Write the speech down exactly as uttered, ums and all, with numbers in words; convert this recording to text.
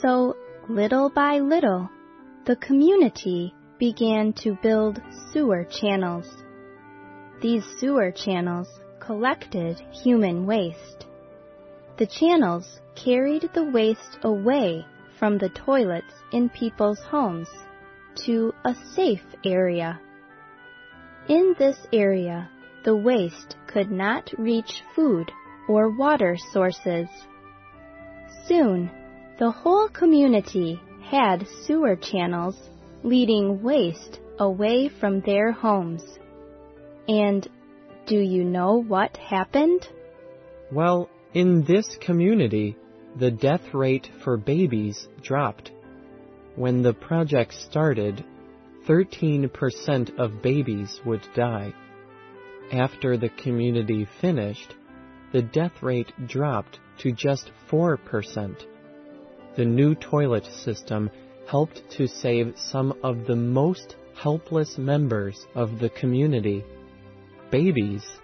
So, little by little, the community began to build sewer channels. These sewer channels collected human waste. The channels carried the waste away from the toilets in people's homes to a safe area. In this area, the waste could not reach food or water sources. Soon, the whole community had sewer channels leading waste away from their homes. And do you know what happened? Well, in this community, the death rate for babies dropped. When the project started, thirteen percent of babies would die. After the community finished, the death rate dropped to just four percent. The new toilet system helped to save some of the most helpless members of the community, babies.